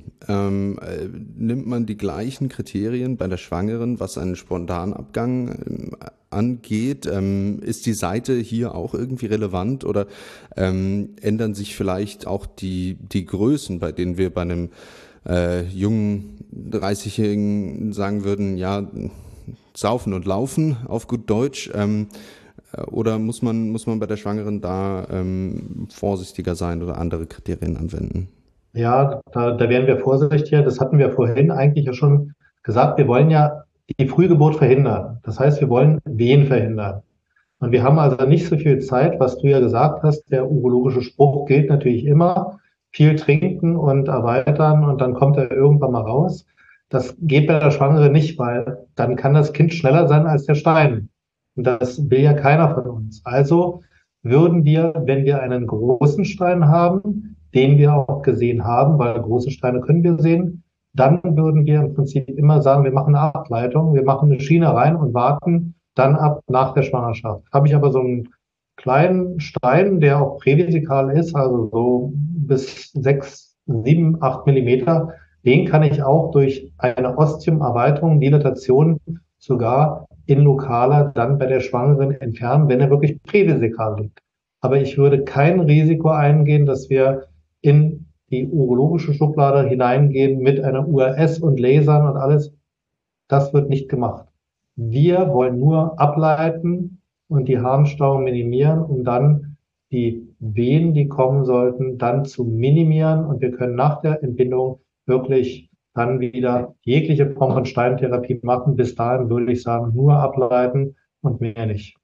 Nimmt man die gleichen Kriterien bei der Schwangeren, was einen Spontanabgang angeht? Ist die Seite hier auch irgendwie relevant oder ändern sich vielleicht auch die Größen, bei denen wir bei einem jungen 30-Jährigen sagen würden, ja, saufen und laufen auf gut Deutsch, oder muss man bei der Schwangeren da vorsichtiger sein oder andere Kriterien anwenden? Ja, da wären wir vorsichtiger. Das hatten wir vorhin eigentlich ja schon gesagt. Wir wollen ja die Frühgeburt verhindern. Das heißt, wir wollen Wehen verhindern. Und wir haben also nicht so viel Zeit, was du ja gesagt hast. Der urologische Spruch gilt natürlich immer. Viel trinken und erweitern und dann kommt er irgendwann mal raus. Das geht bei der Schwangeren nicht, weil dann kann das Kind schneller sein als der Stein. Und das will ja keiner von uns. Also würden wir, wenn wir einen großen Stein haben, den wir auch gesehen haben, weil große Steine können wir sehen, dann würden wir im Prinzip immer sagen, wir machen eine Ableitung, wir machen eine Schiene rein und warten dann ab nach der Schwangerschaft. Habe ich aber so einen kleinen Stein, der auch prävesikal ist, also so bis 6, 7, 8 Millimeter, den kann ich auch durch eine Ostiumerweiterung, Dilatation sogar in lokaler dann bei der Schwangeren entfernen, wenn er wirklich prävesikal liegt. Aber ich würde kein Risiko eingehen, dass wir in die urologische Schublade hineingehen mit einer URS und Lasern und alles. Das wird nicht gemacht. Wir wollen nur ableiten und die Harnstauung minimieren, um dann die Wehen, die kommen sollten, dann zu minimieren. Und wir können nach der Entbindung wirklich dann wieder jegliche Form von Steintherapie machen. Bis dahin würde ich sagen, nur ableiten und mehr nicht.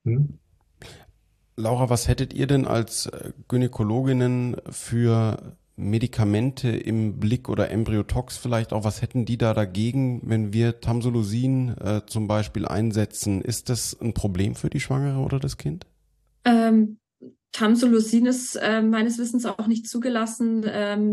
Laura, was hättet ihr denn als Gynäkologinnen für Medikamente im Blick oder Embryotox vielleicht auch? Was hätten die da dagegen, wenn wir Tamsulosin zum Beispiel einsetzen? Ist das ein Problem für die Schwangere oder das Kind? Tamsulosin ist meines Wissens auch nicht zugelassen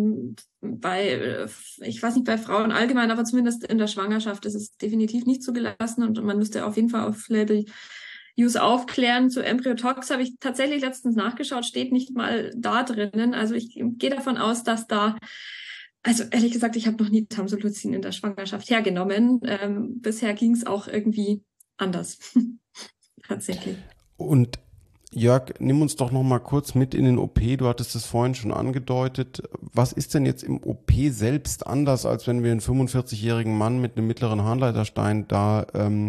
ich weiß nicht, bei Frauen allgemein, aber zumindest in der Schwangerschaft ist es definitiv nicht zugelassen und man müsste auf jeden Fall auf Label Use aufklären. Zu Embryotox habe ich tatsächlich letztens nachgeschaut, steht nicht mal da drinnen. Also ich gehe davon aus, dass also ehrlich gesagt, ich habe noch nie Tamsulosin in der Schwangerschaft hergenommen. Bisher ging es auch irgendwie anders. Tatsächlich. Und Jörg, nimm uns doch noch mal kurz mit in den OP. Du hattest es vorhin schon angedeutet. Was ist denn jetzt im OP selbst anders, als wenn wir einen 45-jährigen Mann mit einem mittleren Harnleiterstein da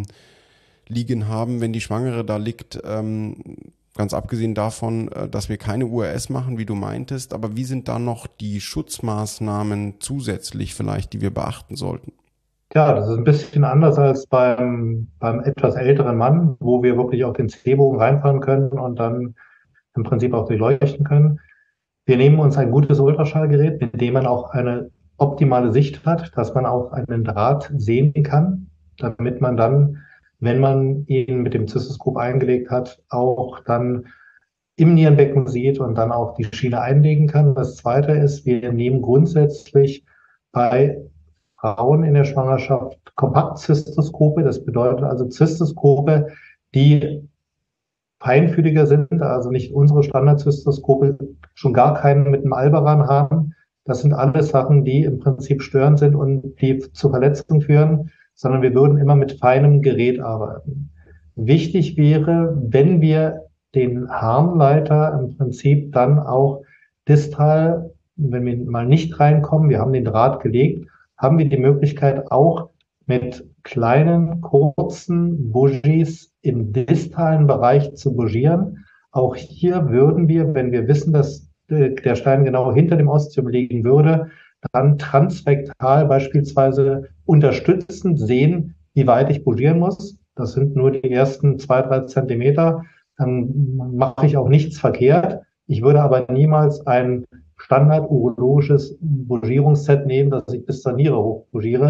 liegen haben, wenn die Schwangere da liegt, ganz abgesehen davon, dass wir keine URS machen, wie du meintest, aber wie sind da noch die Schutzmaßnahmen zusätzlich vielleicht, die wir beachten sollten? Ja, das ist ein bisschen anders als beim etwas älteren Mann, wo wir wirklich auf den C-Bogen reinfahren können und dann im Prinzip auch durchleuchten können. Wir nehmen uns ein gutes Ultraschallgerät, mit dem man auch eine optimale Sicht hat, dass man auch einen Draht sehen kann, damit man dann, wenn man ihn mit dem Zystoskop eingelegt hat, auch dann im Nierenbecken sieht und dann auch die Schiene einlegen kann. Das Zweite ist, wir nehmen grundsätzlich bei Frauen in der Schwangerschaft Kompaktzystoskope. Das bedeutet also Zystoskope, die feinfühliger sind, also nicht unsere Standardzystoskope, schon gar keinen mit einem Albaran haben. Das sind alles Sachen, die im Prinzip störend sind und die zu Verletzungen führen, sondern wir würden immer mit feinem Gerät arbeiten. Wichtig wäre, wenn wir den Harnleiter im Prinzip dann auch distal, wenn wir mal nicht reinkommen, wir haben den Draht gelegt, haben wir die Möglichkeit auch mit kleinen, kurzen Bougies im distalen Bereich zu bougieren. Auch hier würden wir, wenn wir wissen, dass der Stein genau hinter dem Ostium liegen würde, dann transrektal beispielsweise unterstützend sehen, wie weit ich bougieren muss. Das sind nur die ersten 2, 3 Zentimeter. Dann mache ich auch nichts verkehrt. Ich würde aber niemals ein standard-urologisches Bougierungsset nehmen, dass ich bis zur Niere hoch bougiere.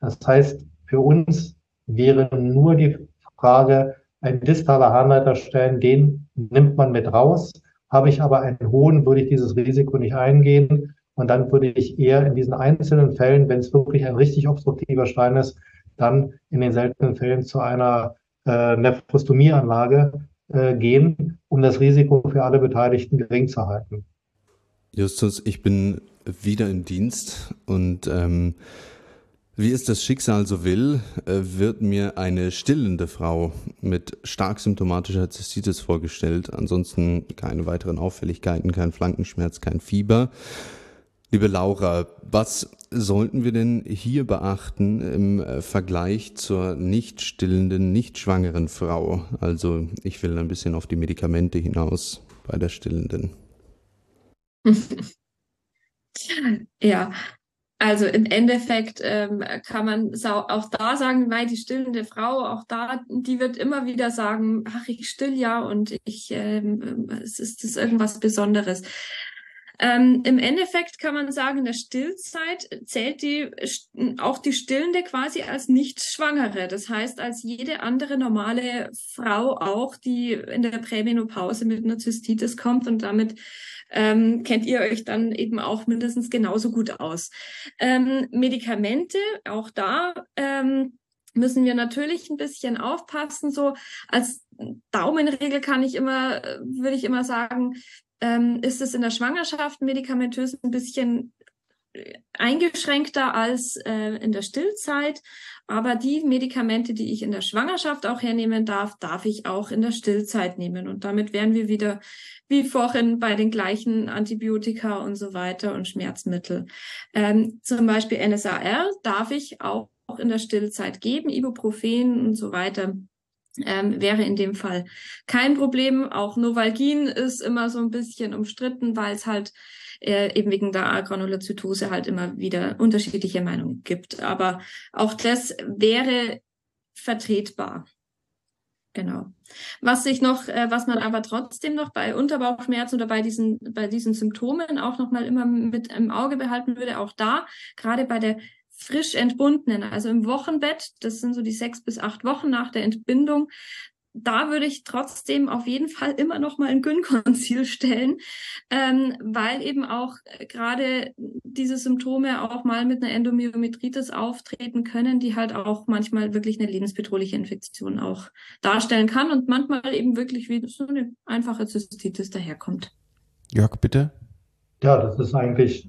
Das heißt, für uns wäre nur die Frage, ein distaler Harnleiter stellen, den nimmt man mit raus. Habe ich aber einen hohen, würde ich dieses Risiko nicht eingehen. Und dann würde ich eher in diesen einzelnen Fällen, wenn es wirklich ein richtig obstruktiver Stein ist, dann in den seltenen Fällen zu einer Nephrostomieanlage gehen, um das Risiko für alle Beteiligten gering zu halten. Justus, ich bin wieder im Dienst und wie es das Schicksal so will, wird mir eine stillende Frau mit stark symptomatischer Zystitis vorgestellt. Ansonsten keine weiteren Auffälligkeiten, kein Flankenschmerz, kein Fieber. Liebe Laura, was sollten wir denn hier beachten im Vergleich zur nicht stillenden, nicht schwangeren Frau? Also ich will ein bisschen auf die Medikamente hinaus bei der stillenden. Ja, also im Endeffekt kann man auch da sagen, weil die stillende Frau, auch da, die wird immer wieder sagen, ach, ich still ja und es ist irgendwas Besonderes. Im Endeffekt kann man sagen, in der Stillzeit zählt auch die Stillende quasi als Nicht-Schwangere. Das heißt, als jede andere normale Frau auch, die in der Prämenopause mit einer Zystitis kommt und damit kennt ihr euch dann eben auch mindestens genauso gut aus. Medikamente, auch da müssen wir natürlich ein bisschen aufpassen. So als Daumenregel würde ich immer sagen, ist es in der Schwangerschaft medikamentös ein bisschen eingeschränkter als in der Stillzeit. Aber die Medikamente, die ich in der Schwangerschaft auch hernehmen darf, darf ich auch in der Stillzeit nehmen. Und damit wären wir wieder wie vorhin bei den gleichen Antibiotika und so weiter und Schmerzmittel. Zum Beispiel NSAR darf ich auch in der Stillzeit geben, Ibuprofen und so weiter. Wäre in dem Fall kein Problem. Auch Novalgin ist immer so ein bisschen umstritten, weil es halt eben wegen der Agranulozytose halt immer wieder unterschiedliche Meinungen gibt. Aber auch das wäre vertretbar. Genau. Was man aber trotzdem noch bei Unterbauchschmerzen oder bei diesen Symptomen auch noch mal immer mit im Auge behalten würde, auch da, gerade bei der frisch Entbundenen, also im Wochenbett, das sind so die 6 bis 8 Wochen nach der Entbindung, da würde ich trotzdem auf jeden Fall immer noch mal ein Gynkonzil stellen, weil eben auch gerade diese Symptome auch mal mit einer Endomyometritis auftreten können, die halt auch manchmal wirklich eine lebensbedrohliche Infektion auch darstellen kann und manchmal eben wirklich wie so eine einfache Zystitis daherkommt. Jörg, bitte. Ja, das ist eigentlich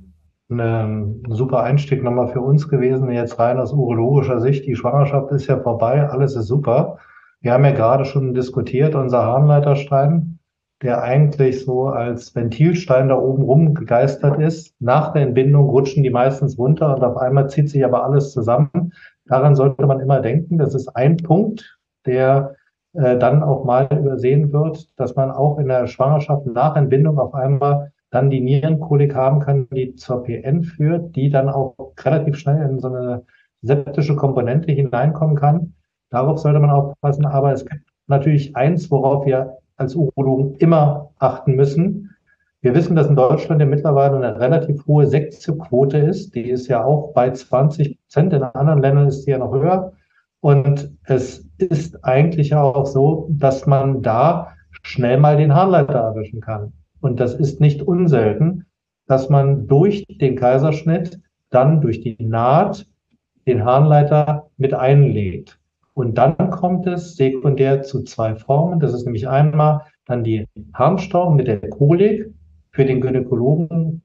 ein super Einstieg nochmal für uns gewesen, jetzt rein aus urologischer Sicht. Die Schwangerschaft ist ja vorbei, alles ist super. Wir haben ja gerade schon diskutiert, unser Harnleiterstein, der eigentlich so als Ventilstein da oben rumgegeistert ist. Nach der Entbindung rutschen die meistens runter und auf einmal zieht sich aber alles zusammen. Daran sollte man immer denken. Das ist ein Punkt, der dann auch mal übersehen wird, dass man auch in der Schwangerschaft nach Entbindung auf einmal dann die Nierenkolik haben kann, die zur PN führt, die dann auch relativ schnell in so eine septische Komponente hineinkommen kann. Darauf sollte man aufpassen. Aber es gibt natürlich eins, worauf wir als Urologen immer achten müssen. Wir wissen, dass in Deutschland ja mittlerweile eine relativ hohe Sektioquote ist. Die ist ja auch bei 20%. In anderen Ländern ist die ja noch höher. Und es ist eigentlich ja auch so, dass man da schnell mal den Harnleiter erwischen kann. Und das ist nicht unselten, dass man durch den Kaiserschnitt dann durch die Naht den Harnleiter mit einlegt. Und dann kommt es sekundär zu 2 Formen. Das ist nämlich einmal dann die Harnstauung mit der Kolik. Für den Gynäkologen,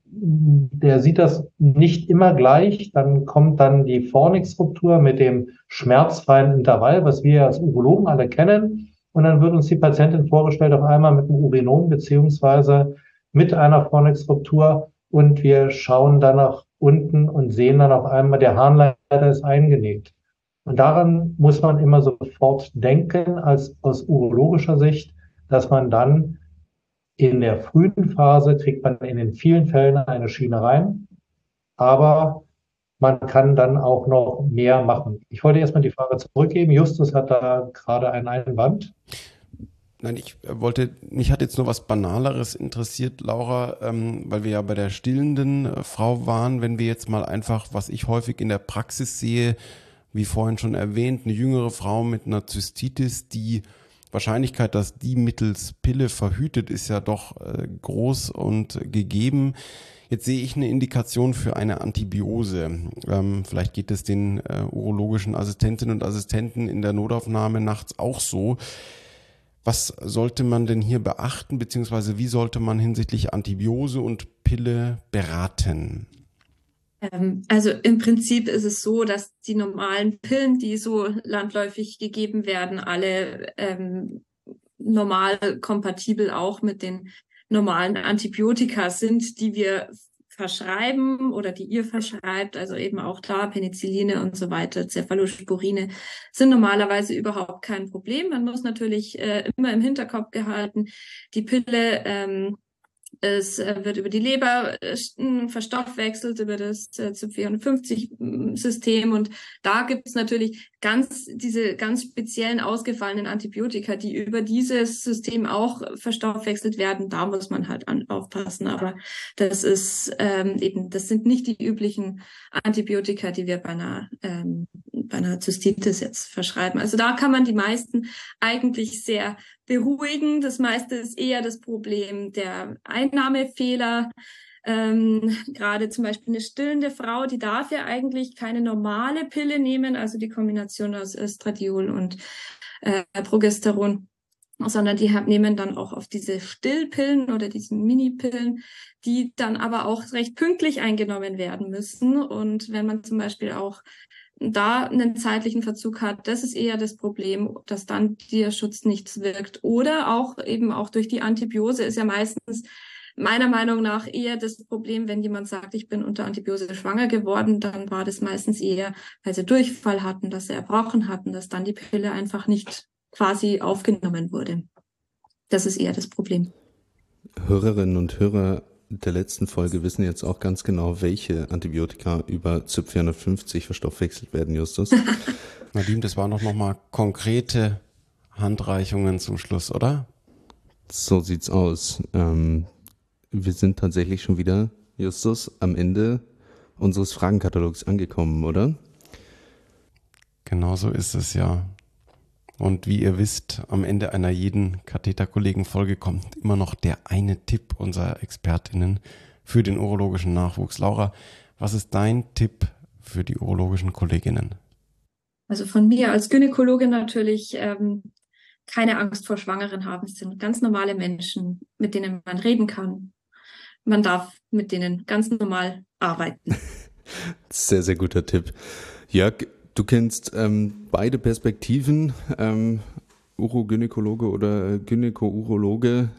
der sieht das nicht immer gleich. Dann kommt dann die Fornix-Ruptur mit dem schmerzfreien Intervall, was wir als Urologen alle kennen. Und dann wird uns die Patientin vorgestellt auf einmal mit einem Urinom beziehungsweise mit einer Fornix-Ruptur und wir schauen dann nach unten und sehen dann auf einmal, der Harnleiter ist eingenäht. Und daran muss man immer sofort denken, aus urologischer Sicht, dass man dann in der frühen Phase kriegt man in den vielen Fällen eine Schiene rein, aber man kann dann auch noch mehr machen. Ich wollte erstmal die Frage zurückgeben. Justus hat da gerade einen Einwand. Nein, mich hat jetzt nur was Banaleres interessiert, Laura, weil wir ja bei der stillenden Frau waren, wenn wir jetzt mal einfach, was ich häufig in der Praxis sehe, wie vorhin schon erwähnt, eine jüngere Frau mit einer Zystitis, die Wahrscheinlichkeit, dass die mittels Pille verhütet, ist ja doch groß und gegeben. Jetzt sehe ich eine Indikation für eine Antibiose. Vielleicht geht es den urologischen Assistentinnen und Assistenten in der Notaufnahme nachts auch so. Was sollte man denn hier beachten, beziehungsweise wie sollte man hinsichtlich Antibiose und Pille beraten? Also im Prinzip ist es so, dass die normalen Pillen, die so landläufig gegeben werden, alle normal kompatibel auch mit den normalen Antibiotika sind, die wir verschreiben oder die ihr verschreibt, also eben auch da Penicilline und so weiter, Cephalosporine, sind normalerweise überhaupt kein Problem. Man muss natürlich immer im Hinterkopf gehalten, die Pille es wird über die Leber verstoffwechselt, über das CYP54-System und da gibt es natürlich diese ganz speziellen ausgefallenen Antibiotika, die über dieses System auch verstoffwechselt werden. Da muss man halt aufpassen, aber das ist das sind nicht die üblichen Antibiotika, die wir bei einer Zystitis jetzt verschreiben. Also da kann man die meisten eigentlich sehr beruhigen. Das meiste ist eher das Problem der Einnahmefehler. Gerade zum Beispiel eine stillende Frau, die darf ja eigentlich keine normale Pille nehmen, also die Kombination aus Östradiol und Progesteron, sondern die nehmen dann auch auf diese Stillpillen oder diese Minipillen, die dann aber auch recht pünktlich eingenommen werden müssen. Und wenn man zum Beispiel auch da einen zeitlichen Verzug hat, das ist eher das Problem, dass dann der Schutz nichts wirkt. Oder auch eben auch durch die Antibiose ist ja meistens meiner Meinung nach eher das Problem, wenn jemand sagt, ich bin unter Antibiose schwanger geworden, dann war das meistens eher, weil sie Durchfall hatten, dass sie erbrochen hatten, dass dann die Pille einfach nicht quasi aufgenommen wurde. Das ist eher das Problem. Hörerinnen und Hörer der letzten Folge wissen jetzt auch ganz genau, welche Antibiotika über CYP450 verstoffwechselt werden, Justus. Nadim, das waren doch nochmal konkrete Handreichungen zum Schluss, oder? So sieht's aus. Wir sind tatsächlich schon wieder, Justus, am Ende unseres Fragenkatalogs angekommen, oder? Genau so ist es, ja. Und wie ihr wisst, am Ende einer jeden Katheterkollegen-Folge kommt immer noch der eine Tipp unserer ExpertInnen für den urologischen Nachwuchs. Laura, was ist dein Tipp für die urologischen Kolleginnen? Also von mir als Gynäkologin natürlich keine Angst vor Schwangeren haben. Es sind ganz normale Menschen, mit denen man reden kann. Man darf mit denen ganz normal arbeiten. Sehr, sehr guter Tipp. Jörg, du kennst beide Perspektiven, Urogynäkologe oder Gynäko-Urologe.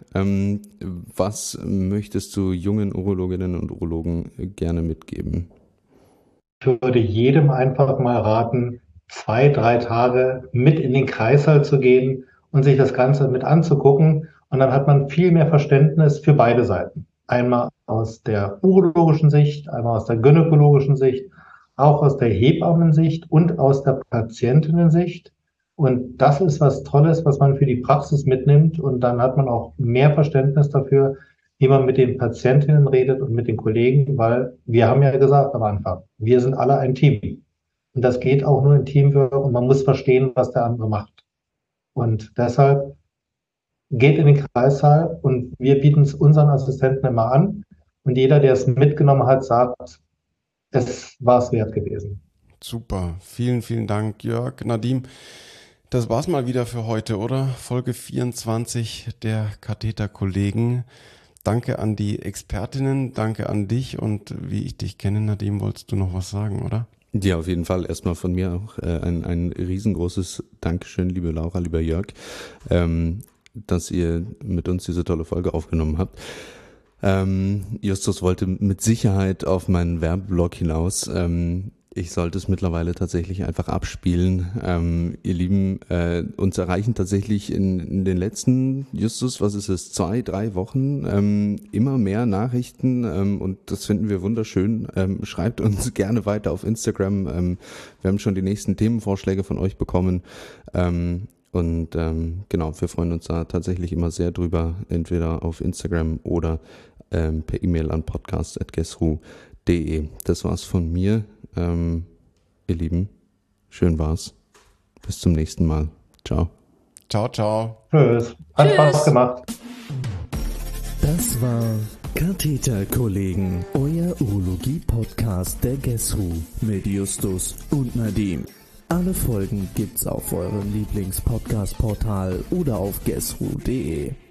Was möchtest du jungen Urologinnen und Urologen gerne mitgeben? Ich würde jedem einfach mal raten, 2-3 Tage mit in den Kreißsaal zu gehen und sich das Ganze mit anzugucken. Und dann hat man viel mehr Verständnis für beide Seiten. Einmal aus der urologischen Sicht, einmal aus der gynäkologischen Sicht, auch aus der Hebammensicht und aus der Patientinnensicht. Und das ist was Tolles, was man für die Praxis mitnimmt. Und dann hat man auch mehr Verständnis dafür, wie man mit den Patientinnen redet und mit den Kollegen, weil wir haben ja gesagt am Anfang, wir sind alle ein Team. Und das geht auch nur in Teamwork und man muss verstehen, was der andere macht. Und deshalb geht in den Kreissaal und wir bieten es unseren Assistenten immer an. Und jeder, der es mitgenommen hat, sagt, es war es wert gewesen. Super, vielen, vielen Dank, Jörg. Nadim, das war's mal wieder für heute, oder? Folge 24 der Katheterkollegen. Danke an die Expertinnen, danke an dich und wie ich dich kenne, Nadim, wolltest du noch was sagen, oder? Ja, auf jeden Fall. Erstmal von mir auch ein riesengroßes Dankeschön, liebe Laura, lieber Jörg, dass ihr mit uns diese tolle Folge aufgenommen habt. Justus wollte mit Sicherheit auf meinen Werbeblock hinaus. Ich sollte es mittlerweile tatsächlich einfach abspielen. Ihr Lieben, uns erreichen tatsächlich in den letzten, Justus, was ist es, 2-3 Wochen, immer mehr Nachrichten und das finden wir wunderschön. Schreibt uns gerne weiter auf Instagram. Wir haben schon die nächsten Themenvorschläge von euch bekommen. Und genau, wir freuen uns da tatsächlich immer sehr drüber, entweder auf Instagram oder per E-Mail an podcast@gesru.de. Das war's von mir. Ihr Lieben, Schön war's. Bis zum nächsten Mal. Ciao. Ciao, ciao. Tschüss. Hat Spaß gemacht. Das war Katheterkollegen, euer Urologie-Podcast der GESRU mit Justus und Nadim. Alle Folgen gibt's auf eurem Lieblings-Podcast-Portal oder auf gesru.de.